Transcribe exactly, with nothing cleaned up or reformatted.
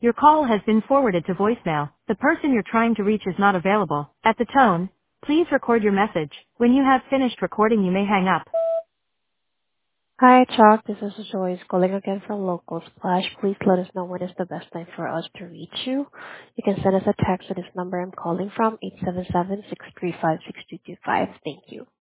Your call has been forwarded to voicemail. The person you're trying to reach is not available. At the tone, please record your message. When you have finished recording, you may hang up. Hi, Chuck. This is Joyce calling again from Local Splash. Please let us know when is the best time for us to reach you. You can send us a text to this number I'm calling from, eight seven seven, six three five, six two two five. Thank you.